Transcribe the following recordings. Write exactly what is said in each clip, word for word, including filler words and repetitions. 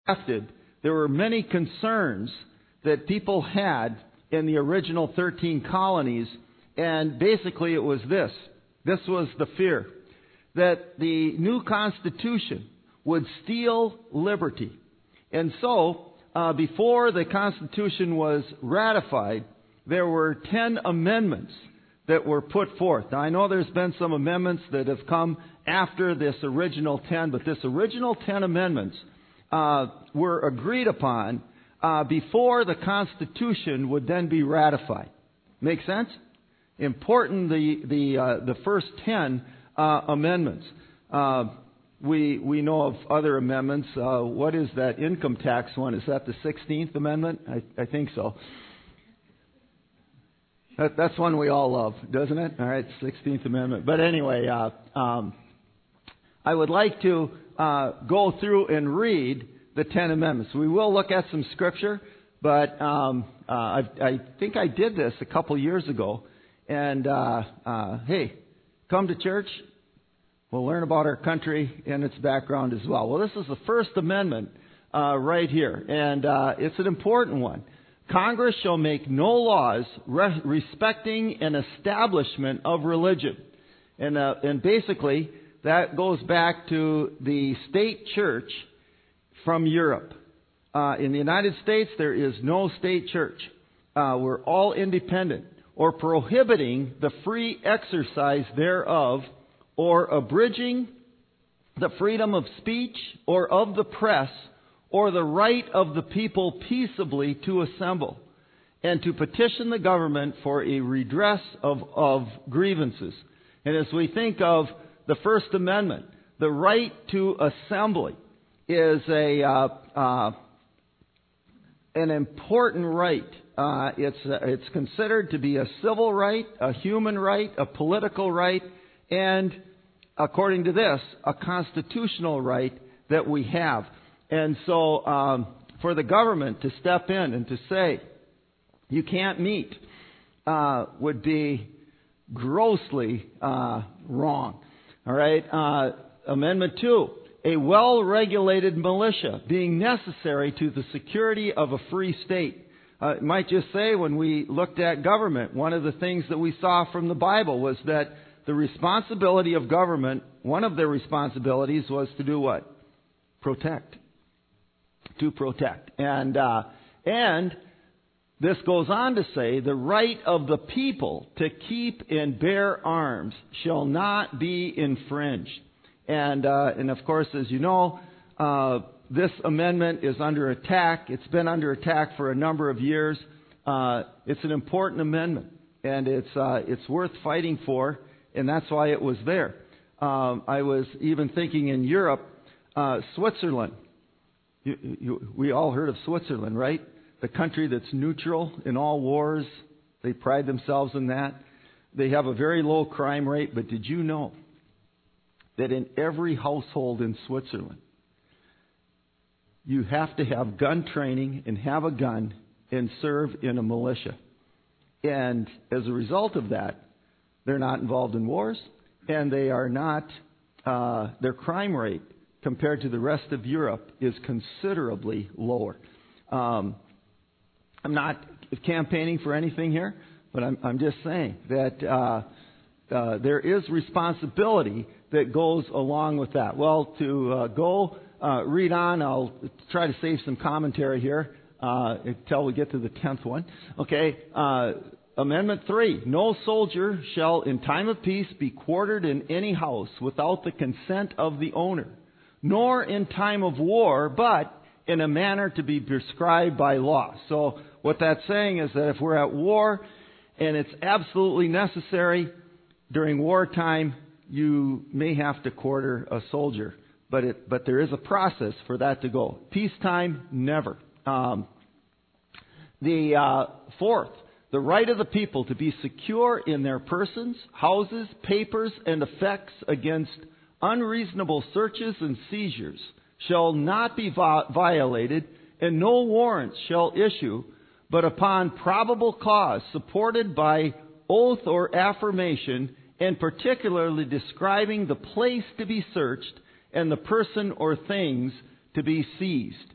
drafted, there were many concerns that people had in the original thirteen colonies, and basically it was this. This was the fear that the new Constitution would steal liberty. And so, uh, before the Constitution was ratified, there were ten amendments that were put forth. Now, I know there's been some amendments that have come after this original ten, but this original ten amendments uh, were agreed upon uh, before the Constitution would then be ratified. Make sense? Important, the the uh, the first ten uh, amendments. Uh, we we know of other amendments. Uh, what is that income tax one? Is that the sixteenth Amendment? I, I think so. That, that's one we all love, doesn't it? All right, sixteenth Amendment. But anyway, uh, um, I would like to uh, go through and read the Ten Amendments. We will look at some scripture, but um, uh, I, I think I did this a couple years ago. And uh, uh, hey, come to church. We'll learn about our country and its background as well. Well, this is the First Amendment uh, right here, and uh, it's an important one. Congress shall make no laws re- respecting an establishment of religion. And, uh, and basically, that goes back to the state church from Europe. Uh, in the United States, there is no state church. Uh, we're all independent, or prohibiting the free exercise thereof, or abridging the freedom of speech or of the press, or the right of the people peaceably to assemble, and to petition the government for a redress of, of grievances. And as we think of the First Amendment, the right to assembly is a uh, uh, an important right. Uh, it's uh, it's considered to be a civil right, a human right, a political right, and according to this, a constitutional right that we have. And so um, for the government to step in and to say, you can't meet, uh, would be grossly uh, wrong. All right. Uh, Amendment two, a well-regulated militia being necessary to the security of a free state. Uh, it might just say when we looked at government, one of the things that we saw from the Bible was that the responsibility of government, one of their responsibilities was to do what? Protect. To protect. And uh, and this goes on to say, the right of the people to keep and bear arms shall not be infringed. And uh, and of course, as you know, uh, this amendment is under attack. It's been under attack for a number of years. Uh, it's an important amendment, and it's uh, it's worth fighting for, and that's why it was there. Um, I was even thinking in Europe, uh, Switzerland. You, you, we all heard of Switzerland, right? The country that's neutral in all wars. They pride themselves in that. They have a very low crime rate, but did you know that in every household in Switzerland, you have to have gun training and have a gun and serve in a militia? And as a result of that, they're not involved in wars, and they are not, uh, their crime rate compared to the rest of Europe is considerably lower. Um, I'm not campaigning for anything here, but I'm, I'm just saying that uh, uh, there is responsibility that goes along with that. Well, to uh, go uh, read on, I'll try to save some commentary here uh, until we get to the tenth one. Okay, uh, Amendment three, no soldier shall in time of peace be quartered in any house without the consent of the owner, nor in time of war, but in a manner to be prescribed by law. So what that's saying is that if we're at war and it's absolutely necessary during wartime, you may have to quarter a soldier. But it, but there is a process for that to go. Peacetime, never. Um, the uh, fourth, the right of the people to be secure in their persons, houses, papers, and effects against unreasonable searches and seizures shall not be vi- violated, and no warrants shall issue, but upon probable cause, supported by oath or affirmation, and particularly describing the place to be searched and the person or things to be seized.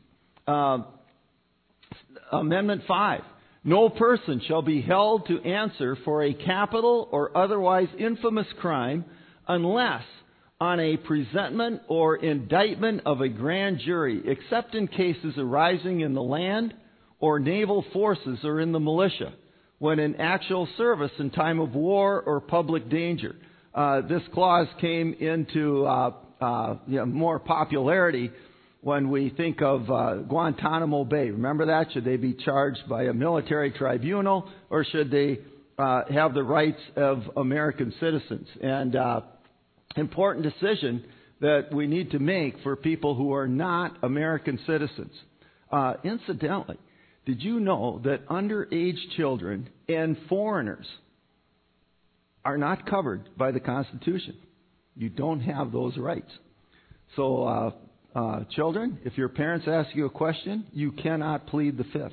Uh, Amendment five. No person shall be held to answer for a capital or otherwise infamous crime unless on a presentment or indictment of a grand jury, except in cases arising in the land or naval forces or in the militia, when in actual service in time of war or public danger. Uh, this clause came into uh, uh, you know, more popularity when we think of uh, Guantanamo Bay. Remember that? Should they be charged by a military tribunal, or should they uh, have the rights of American citizens? And uh, important decision that we need to make for people who are not American citizens. Uh, incidentally, did you know that underage children and foreigners are not covered by the Constitution? You don't have those rights. So, uh, uh, children, if your parents ask you a question, you cannot plead the fifth.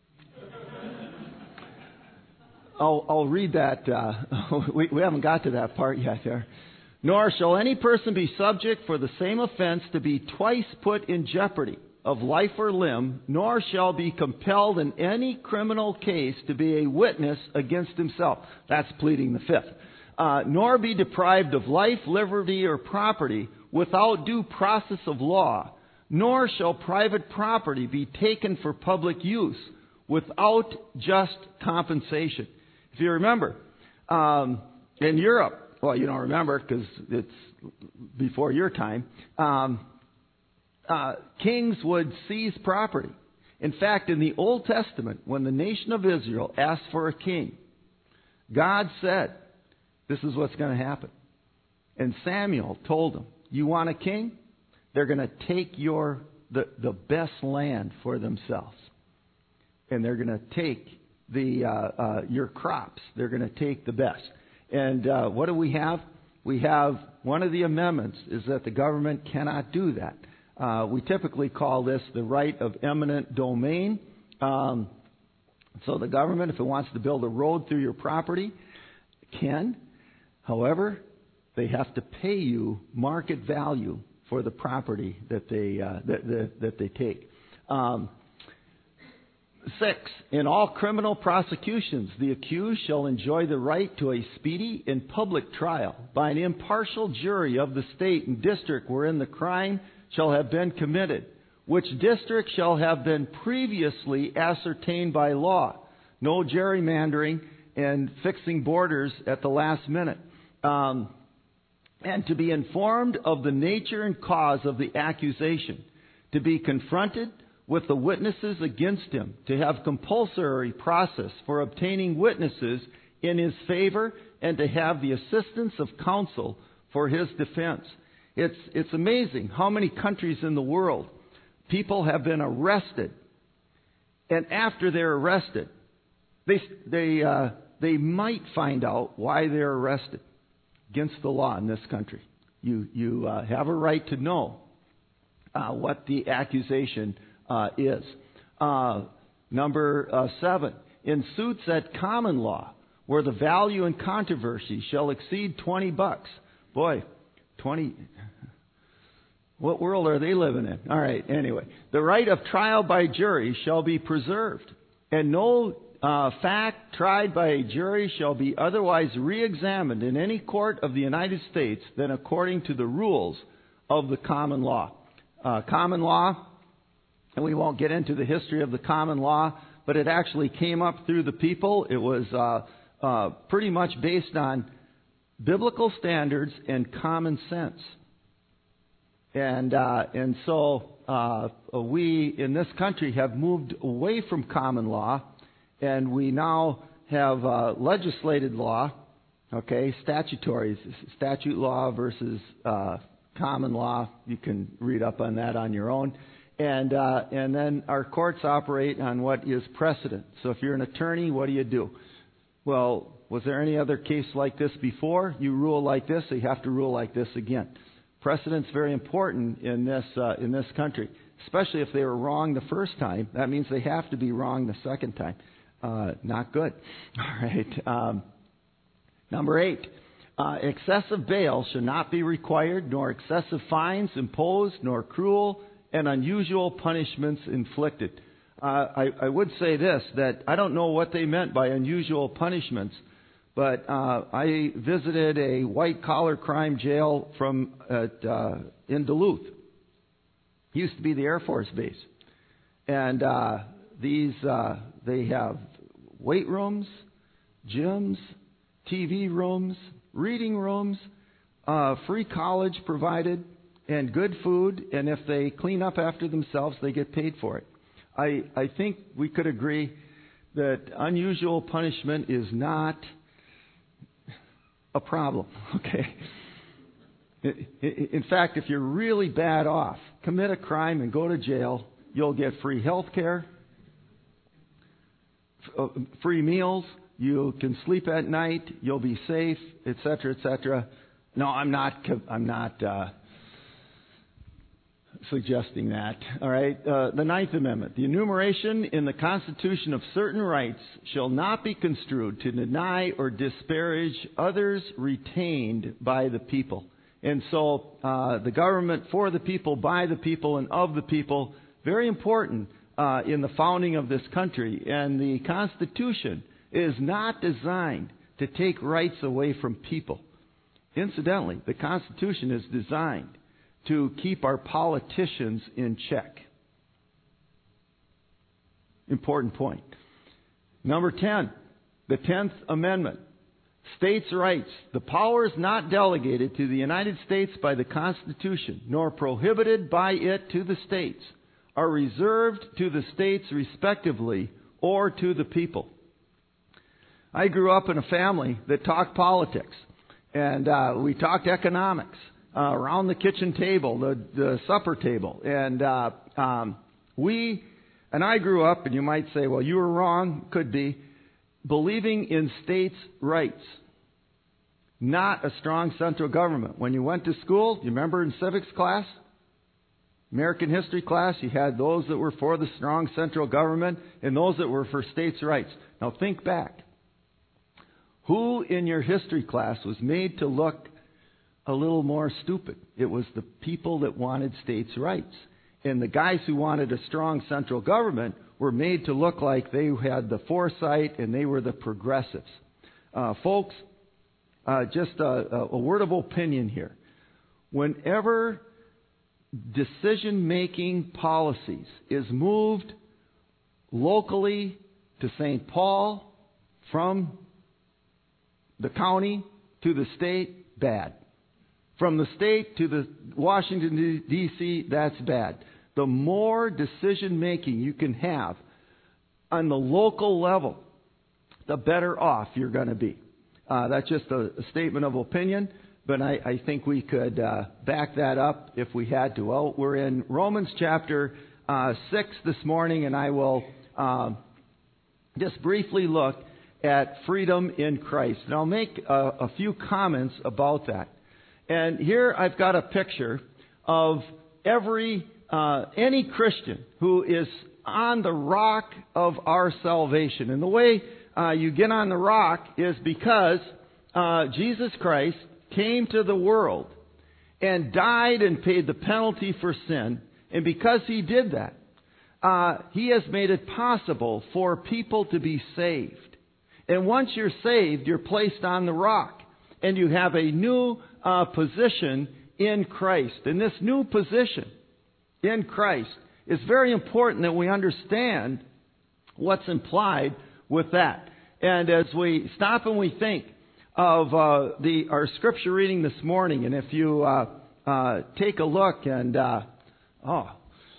I'll, I'll read that. Uh, we, we haven't got to that part yet there. Nor shall any person be subject for the same offense to be twice put in jeopardy of life or limb, nor shall be compelled in any criminal case to be a witness against himself. That's pleading the fifth. Uh, nor be deprived of life, liberty, or property without due process of law, nor shall private property be taken for public use without just compensation. If you remember, um, in Europe, well, you don't remember because it's before your time, um, uh, kings would seize property. In fact, in the Old Testament, when the nation of Israel asked for a king, God said, this is what's going to happen. And Samuel told them, you want a king? They're going to take your the, the best land for themselves. And they're going to take the uh, uh, your crops. They're going to take the best. And uh, what do we have? We have one of the amendments is that the government cannot do that. Uh, we typically call this the right of eminent domain. Um, so the government, if it wants to build a road through your property, can. However, they have to pay you market value for the property that they uh, that, that, that they take. Um, Six, in all criminal prosecutions, the accused shall enjoy the right to a speedy and public trial by an impartial jury of the state and district wherein the crime shall have been committed, which district shall have been previously ascertained by law. No gerrymandering and fixing borders at the last minute. Um, and to be informed of the nature and cause of the accusation, to be confronted with the witnesses against him, to have compulsory process for obtaining witnesses in his favor, and to have the assistance of counsel for his defense. It's, it's amazing how many countries in the world people have been arrested, and after they're arrested, they, they, uh, they might find out why they're arrested against the law in this country. You, you uh, have a right to know uh, what the accusation Uh, is. Uh, number uh, seven, in suits at common law, where the value in controversy shall exceed twenty bucks. Boy, twenty. What world are they living in? All right, anyway. The right of trial by jury shall be preserved, and no uh, fact tried by a jury shall be otherwise re-examined in any court of the United States than according to the rules of the common law. Uh, common law. And we won't get into the history of the common law, but it actually came up through the people. It was uh, uh, pretty much based on biblical standards and common sense. And uh, and so uh, we in this country have moved away from common law, and we now have uh, legislated law, okay, statutory, statute law versus uh, common law. You can read up on that on your own. And uh, and then our courts operate on what is precedent. So if you're an attorney, what do you do? Well, was there any other case like this before? You rule like this, so you have to rule like this again. Precedent's very important in this uh, in this country, especially if they were wrong the first time. That means they have to be wrong the second time. Uh, not good. All right. Um, number eight. Uh, excessive bail should not be required, nor excessive fines imposed, nor cruel and unusual punishments inflicted. Uh, I, I would say this, that I don't know what they meant by unusual punishments, but uh, I visited a white-collar crime jail from at, uh, in Duluth. It used to be the Air Force base. And uh, these, uh, they have weight rooms, gyms, T V rooms, reading rooms, uh, free college provided, and good food. And if they clean up after themselves, they get paid for it. I, I think we could agree that unusual punishment is not a problem, okay? In fact, if you're really bad off, commit a crime and go to jail, you'll get free health care, free meals, you can sleep at night, you'll be safe, et cetera, et cetera. No, I'm not, I'm not, uh, suggesting that. All right. Uh, the Ninth Amendment. The enumeration in the Constitution of certain rights shall not be construed to deny or disparage others retained by the people. And so uh, the government for the people, by the people, and of the people, very important uh, in the founding of this country. And the Constitution is not designed to take rights away from people. Incidentally, the Constitution is designed to keep our politicians in check. Important point. Number ten, the tenth Amendment. States' rights. The powers not delegated to the United States by the Constitution, nor prohibited by it to the states, are reserved to the states respectively or to the people. I grew up in a family that talked politics, and uh, we talked economics. Uh, around the kitchen table, the, the supper table. And uh, um, we, and I grew up, and you might say, well, you were wrong, could be, believing in states' rights, not a strong central government. When you went to school, you remember in civics class, American history class, you had those that were for the strong central government and those that were for states' rights. Now think back. Who in your history class was made to look a little more stupid? It was the people that wanted states' rights. And the guys who wanted a strong central government were made to look like they had the foresight and they were the progressives. Uh, folks, uh, just a, a word of opinion here. Whenever decision-making policies is moved locally to Saint Paul from the county to the state, bad. From the state to the Washington, D C, that's bad. The more decision-making you can have on the local level, the better off you're going to be. Uh, that's just a, a statement of opinion, but I, I think we could uh, back that up if we had to. Well, we're in Romans chapter uh, six this morning, and I will uh, just briefly look at freedom in Christ. And I'll make a, a few comments about that. And here I've got a picture of every, uh, any Christian who is on the rock of our salvation. And the way uh, you get on the rock is because uh, Jesus Christ came to the world and died and paid the penalty for sin. And because He did that, uh, He has made it possible for people to be saved. And once you're saved, you're placed on the rock. And you have a new uh, position in Christ. And this new position in Christ is very important that we understand what's implied with that. And as we stop and we think of uh, the our scripture reading this morning, and if you uh, uh, take a look and uh, oh.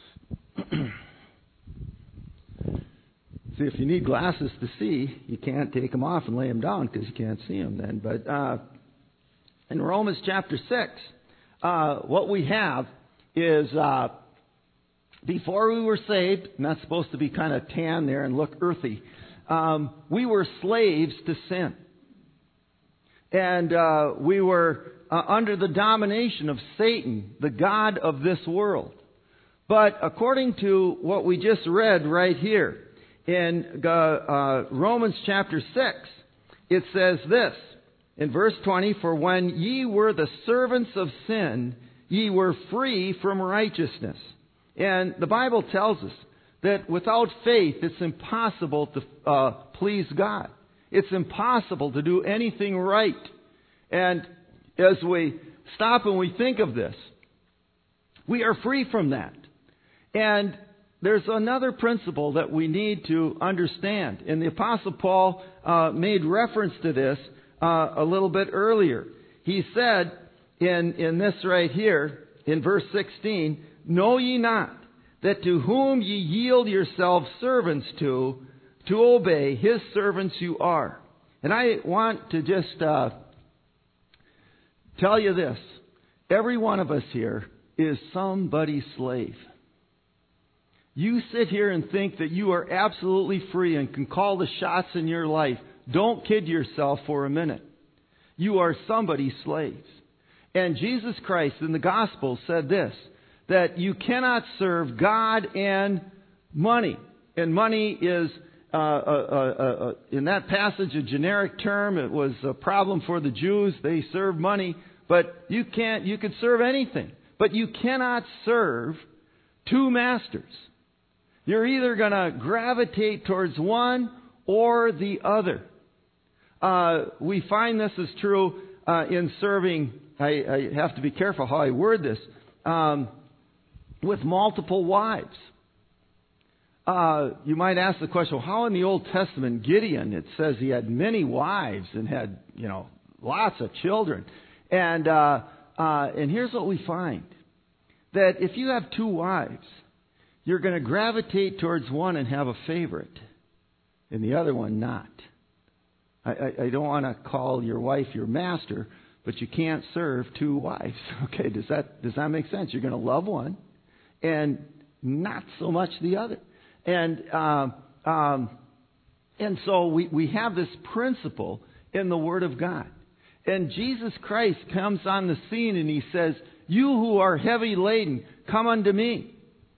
See, if you need glasses to see, you can't take them off and lay them down because you can't see them then. But uh, in Romans chapter six, uh, what we have is uh, before we were saved, and that's supposed to be kind of tan there and look earthy, um, we were slaves to sin. And uh, we were uh, under the domination of Satan, the god of this world. But according to what we just read right here, in uh, uh, Romans chapter six, it says this, in verse twenty, "For when ye were the servants of sin, ye were free from righteousness. And the Bible tells us that without faith, it's impossible to uh, please God. It's impossible to do anything right. And as we stop and we think of this, we are free from that. And there's another principle that we need to understand. And the Apostle Paul uh, made reference to this uh, a little bit earlier. He said in, in this right here, in verse sixteen, "Know ye not that to whom ye yield yourselves servants to, to obey, his servants you are." And I want to just uh, tell you this. Every one of us here is somebody's slave. You sit here and think that you are absolutely free and can call the shots in your life. Don't kid yourself for a minute. You are somebody's slave. And Jesus Christ in the Gospel said this, that you cannot serve God and money. And money is, uh, uh, uh, uh, in that passage, a generic term. It was a problem for the Jews. They served money. But you can't, you could serve anything. But you cannot serve two masters. You're either going to gravitate towards one or the other. Uh, we find this is true uh, in serving. I, I have to be careful how I word this. Um, with multiple wives. Uh, you might ask the question, well, how in the Old Testament, Gideon, it says he had many wives and had, you know, lots of children. And, uh, uh, and here's what we find. That if you have two wives, you're going to gravitate towards one and have a favorite, and the other one not. I, I, I don't want to call your wife your master, but you can't serve two wives. Okay, does that does that make sense? You're going to love one, and not so much the other. And um, um, and so we, we have this principle in the Word of God. And Jesus Christ comes on the scene and He says, "You who are heavy laden, come unto me.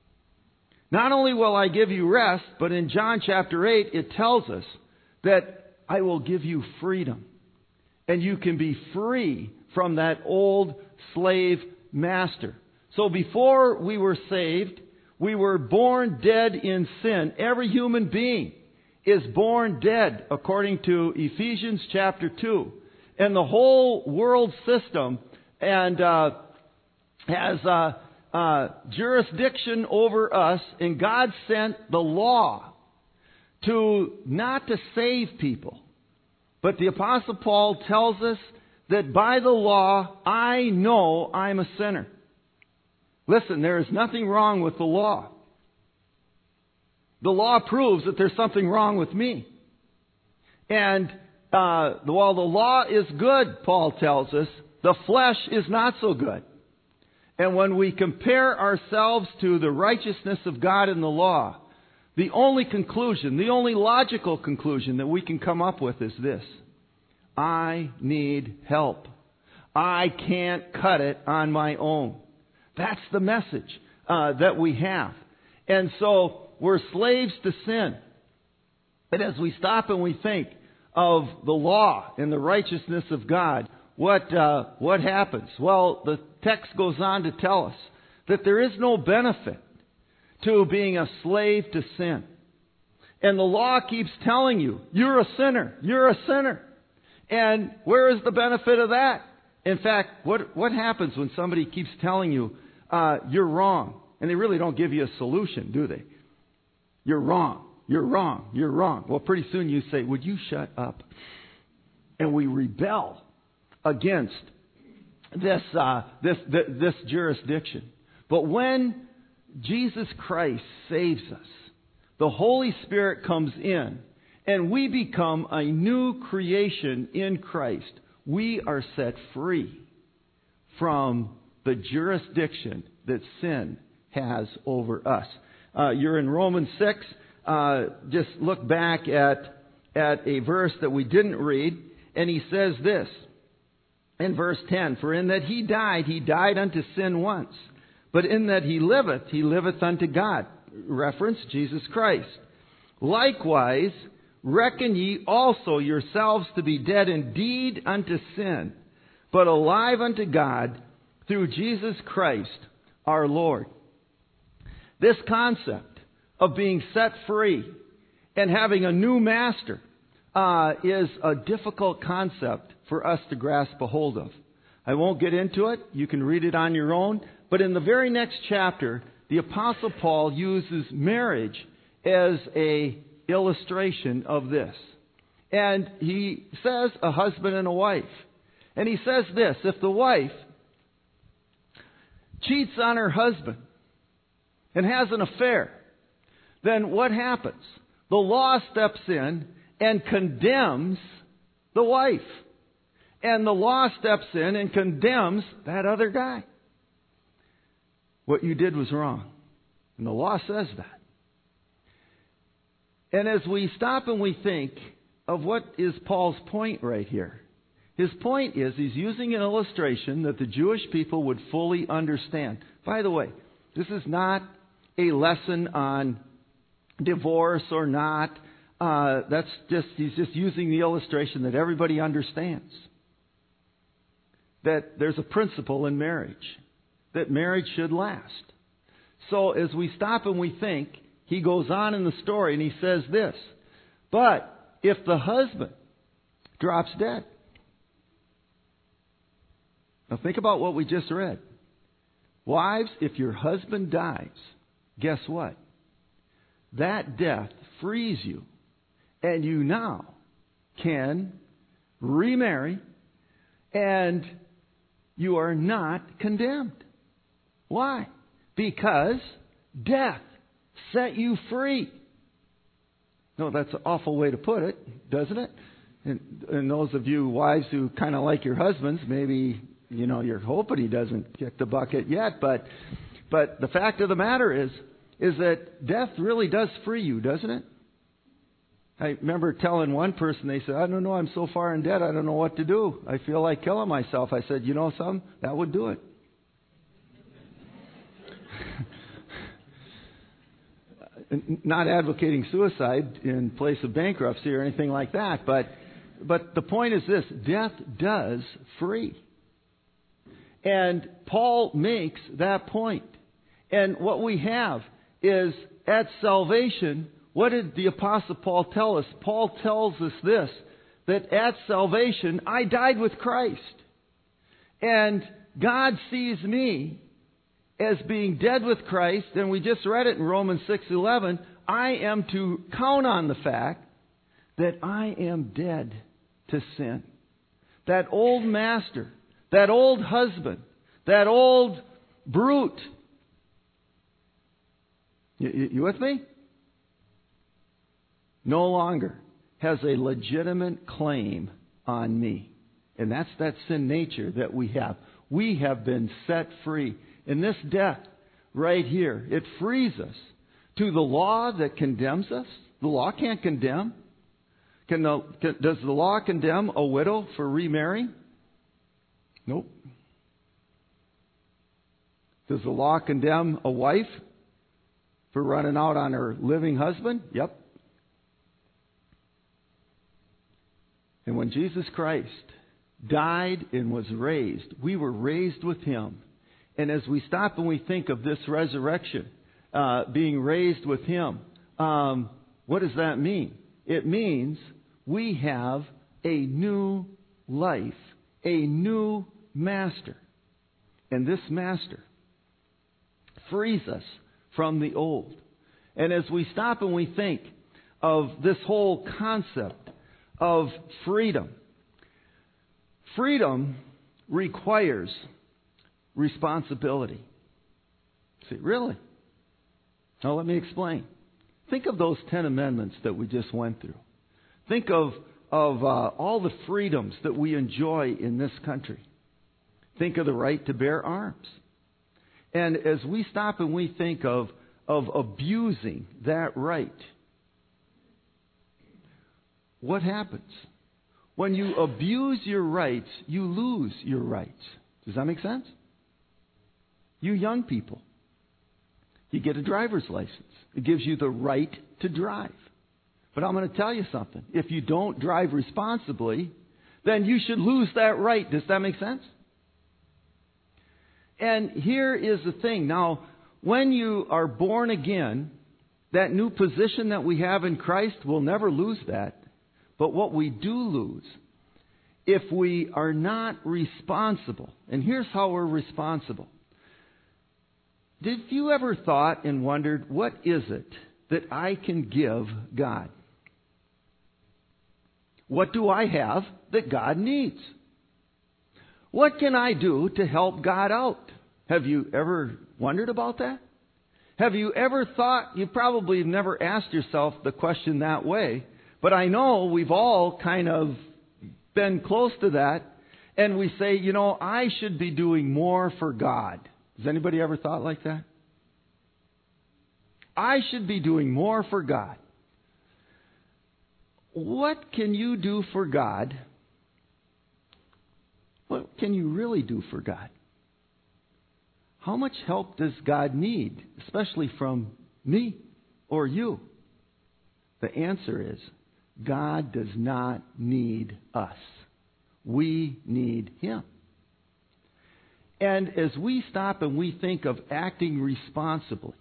Not only will I give you rest," but in John chapter eight, it tells us that I will give you freedom. And you can be free from that old slave master. So before we were saved, we were born dead in sin. Every human being is born dead, according to Ephesians chapter two. And the whole world system and uh, has uh, uh, jurisdiction over us. And God sent the law to not to save people. But the Apostle Paul tells us that by the law, I know I'm a sinner. Listen, there is nothing wrong with the law. The law proves that there's something wrong with me. And uh, while the law is good, Paul tells us, the flesh is not so good. And when we compare ourselves to the righteousness of God in the law, the only conclusion, the only logical conclusion that we can come up with is this: I need help. I can't cut it on my own. That's the message uh, that we have. And so we're slaves to sin. But as we stop and we think of the law and the righteousness of God, what uh, what happens? Well, the text goes on to tell us that there is no benefit to being a slave to sin. And the law keeps telling you, you're a sinner, you're a sinner. And where is the benefit of that? In fact, what what happens when somebody keeps telling you, uh, you're wrong? And they really don't give you a solution, do they? You're wrong, you're wrong, you're wrong. Well, pretty soon you say, would you shut up? And we rebel against this, uh, this, this, this jurisdiction. But when Jesus Christ saves us, the Holy Spirit comes in, and we become a new creation in Christ. We are set free from the jurisdiction that sin has over us. Uh, you're in Romans six. Uh, just look back at, at a verse that we didn't read, and he says this in verse ten, "For in that he died, he died unto sin once. But in that he liveth, he liveth unto God." Reference Jesus Christ. "Likewise, reckon ye also yourselves to be dead indeed unto sin, but alive unto God through Jesus Christ our Lord." This concept of being set free and having a new master uh, is a difficult concept for us to grasp a hold of. I won't get into it. You can read it on your own. But in the very next chapter, the Apostle Paul uses marriage as a illustration of this. And he says a husband and a wife. And he says this: if the wife cheats on her husband and has an affair, then what happens? The law steps in and condemns the wife. And the law steps in and condemns that other guy. What you did was wrong. And the law says that. And as we stop and we think of what is Paul's point right here, his point is he's using an illustration that the Jewish people would fully understand. By the way, this is not a lesson on divorce or not. Uh, that's just, he's just using the illustration that everybody understands. That there's a principle in marriage, that marriage should last. So as we stop and we think, he goes on in the story and he says this: but if the husband drops dead. Now think about what we just read. Wives, if your husband dies, guess what? That death frees you, and you now can remarry, and you are not condemned. Why? Because death set you free. No, that's an awful way to put it, doesn't it? And, and those of you wives who kind of like your husbands, maybe, you know, you're hoping he doesn't kick the bucket yet. But, but the fact of the matter is, is that death really does free you, doesn't it? I remember telling one person, they said, I don't know, I'm so far in debt, I don't know what to do. I feel like killing myself. I said, you know something? That would do it. Not advocating suicide in place of bankruptcy or anything like that, but but the point is this: death does free. And Paul makes that point. And what we have is, at salvation, what did the Apostle Paul tell us? Paul tells us this, that at salvation, I died with Christ. And God sees me as being dead with Christ, and we just read it in Romans six eleven, I am to count on the fact that I am dead to sin. That old master, that old husband, that old brute. You, you with me? No longer has a legitimate claim on me. And that's that sin nature that we have. We have been set free. And this death right here, it frees us to the law that condemns us. The law can't condemn. Can the, can, does the law condemn a widow for remarrying? Nope. Does the law condemn a wife for running out on her living husband? Yep. And when Jesus Christ died and was raised, we were raised with Him. And as we stop and we think of this resurrection, uh, being raised with Him, um, what does that mean? It means we have a new life, a new master. And this master frees us from the old. And as we stop and we think of this whole concept of freedom, freedom requires responsibility. See, really? Now let me explain. Think of those Ten Amendments that we just went through. Think of, of uh, all the freedoms that we enjoy in this country. Think of the right to bear arms. And as we stop and we think of, of abusing that right, what happens? When you abuse your rights, you lose your rights. Does that make sense? You young people, you get a driver's license. It gives you the right to drive. But I'm going to tell you something. If you don't drive responsibly, then you should lose that right. Does that make sense? And here is the thing. Now, when you are born again, that new position that we have in Christ, we'll never lose that. But what we do lose, if we are not responsible, and here's how we're responsible. Did you ever thought and wondered, what is it that I can give God? What do I have that God needs? What can I do to help God out? Have you ever wondered about that? Have you ever thought, you probably have never asked yourself the question that way, but I know we've all kind of been close to that, and we say, you know, I should be doing more for God. Has anybody ever thought like that? I should be doing more for God. What can you do for God? What can you really do for God? How much help does God need, especially from me or you? The answer is, God does not need us. We need Him. And as we stop and we think of acting responsibly,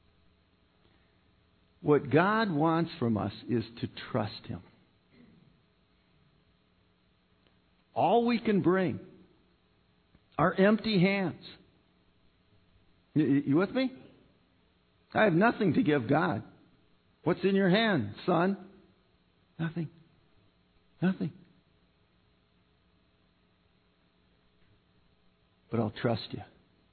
what God wants from us is to trust Him. All we can bring are empty hands. You with me? I have nothing to give God. What's in your hand, son? Nothing. Nothing. But I'll trust you.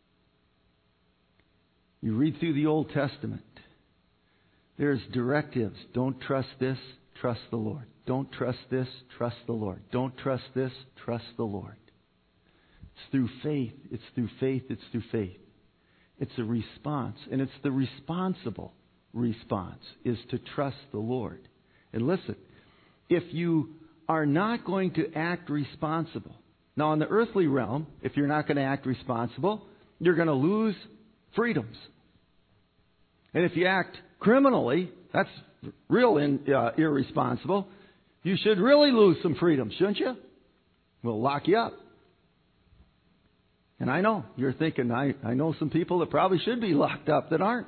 You read through the Old Testament. There's directives. Don't trust this, trust the Lord. Don't trust this, trust the Lord. Don't trust this, trust the Lord. It's through faith. It's through faith. It's through faith. It's a response. And it's the responsible response is to trust the Lord. And listen, if you are not going to act responsible, now in the earthly realm, if you're not going to act responsible, you're going to lose freedoms. And if you act criminally, that's real in, uh, irresponsible. You should really lose some freedom, shouldn't you? We'll lock you up. And I know, you're thinking, I, I know some people that probably should be locked up that aren't.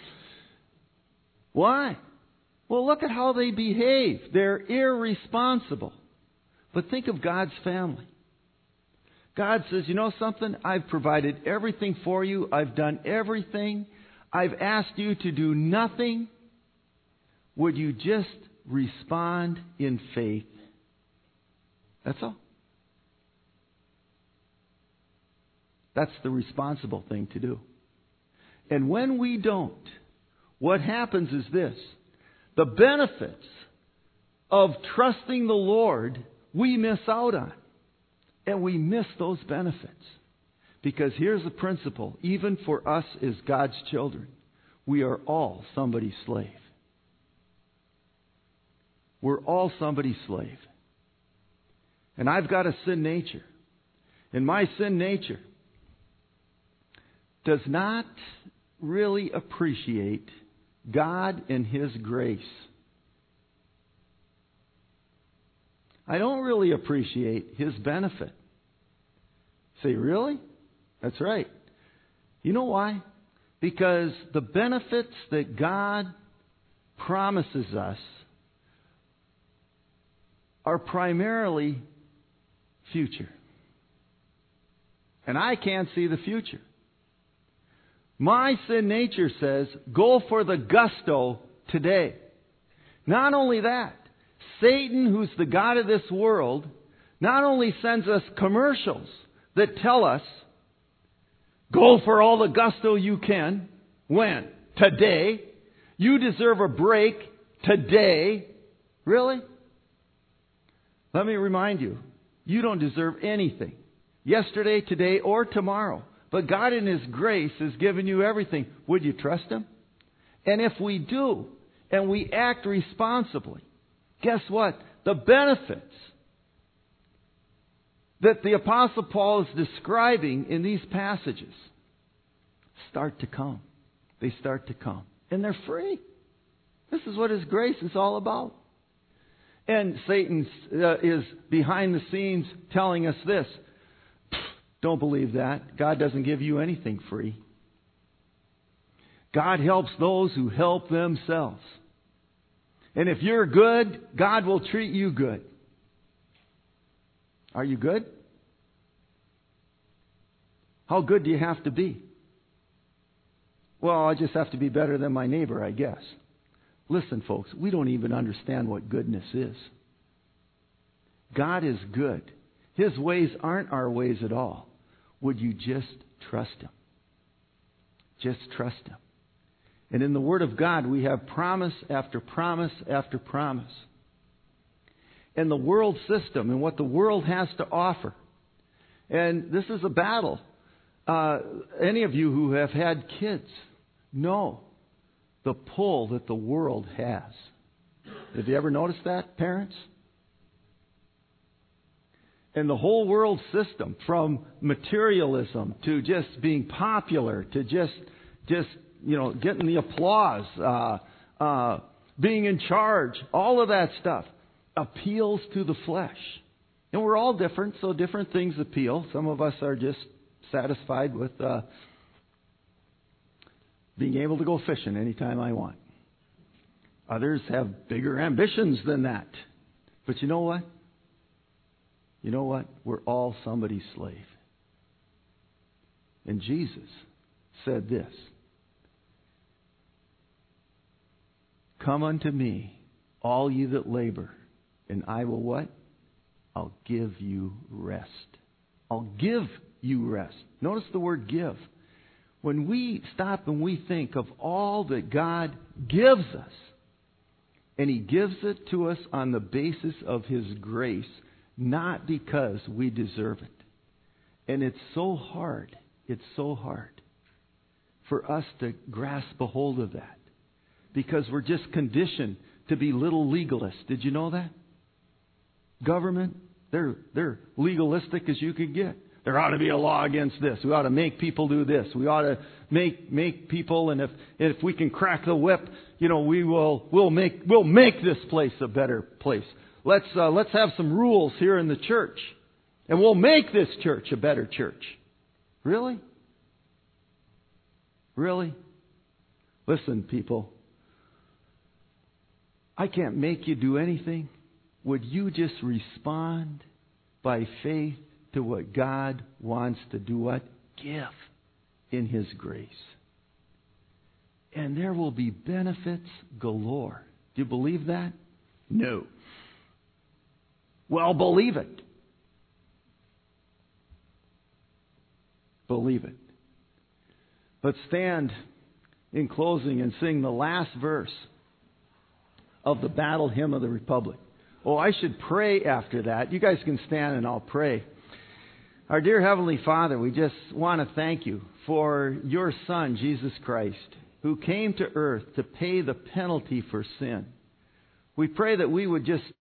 Why? Well, look at how they behave. They're irresponsible. But think of God's family. God says, you know something? I've provided everything for you. I've done everything. I've asked you to do nothing. Would you just respond in faith? That's all. That's the responsible thing to do. And when we don't, what happens is this. The benefits of trusting the Lord, we miss out on. And we miss those benefits. Because here's the principle. Even for us as God's children, we are all somebody's slave. We're all somebody's slave. And I've got a sin nature. And my sin nature does not really appreciate God and His grace. I don't really appreciate His benefit. Say, really? That's right. You know why? Because the benefits that God promises us are primarily future. And I can't see the future. My sin nature says, go for the gusto today. Not only that, Satan, who's the god of this world, not only sends us commercials that tell us, go for all the gusto you can. When? Today. You deserve a break today. Really? Let me remind you, you don't deserve anything. Yesterday, today, or tomorrow. But God in His grace has given you everything. Would you trust Him? And if we do, and we act responsibly, guess what? The benefits that the Apostle Paul is describing in these passages start to come. They start to come. And they're free. This is what His grace is all about. And Satan uh, is behind the scenes telling us this. Don't believe that. God doesn't give you anything free. God helps those who help themselves. And if you're good, God will treat you good. Are you good? How good do you have to be? Well, I just have to be better than my neighbor, I guess. Listen, folks, we don't even understand what goodness is. God is good. His ways aren't our ways at all. Would you just trust Him? Just trust Him. And in the Word of God, we have promise after promise after promise. And the world system and what the world has to offer. And this is a battle. Uh, any of you who have had kids know the pull that the world has. Have you ever noticed that, parents? And the whole world system, from materialism to just being popular to just, just you know, getting the applause, uh, uh, being in charge, all of that stuff appeals to the flesh. And we're all different, so different things appeal. Some of us are just satisfied with uh, being able to go fishing anytime I want. Others have bigger ambitions than that. But you know what? You know what? We're all somebody's slave. And Jesus said this, "Come unto me, all ye that labor, and I will" what? "I'll give you rest." I'll give you rest. Notice the word give. When we stop and we think of all that God gives us, and He gives it to us on the basis of His grace, not because we deserve it. And it's so hard, it's so hard for us to grasp a hold of that. Because we're just conditioned to be little legalists. Did you know that? Government, they're, they're legalistic as you could get. There ought to be a law against this. We ought to make people do this. We ought to make make people, and if if we can crack the whip, you know, we will we'll make we'll make this place a better place. Let's uh, let's have some rules here in the church, and we'll make this church a better church. Really? Really? Listen, people. I can't make you do anything. Would you just respond by faith to what God wants to do? What? Give in His grace. And there will be benefits galore. Do you believe that? No. Well, believe it. Believe it. Let's stand in closing and sing the last verse of the Battle Hymn of the Republic. Oh, I should pray after that. You guys can stand and I'll pray. Our dear Heavenly Father, we just want to thank You for Your Son, Jesus Christ, who came to earth to pay the penalty for sin. We pray that we would just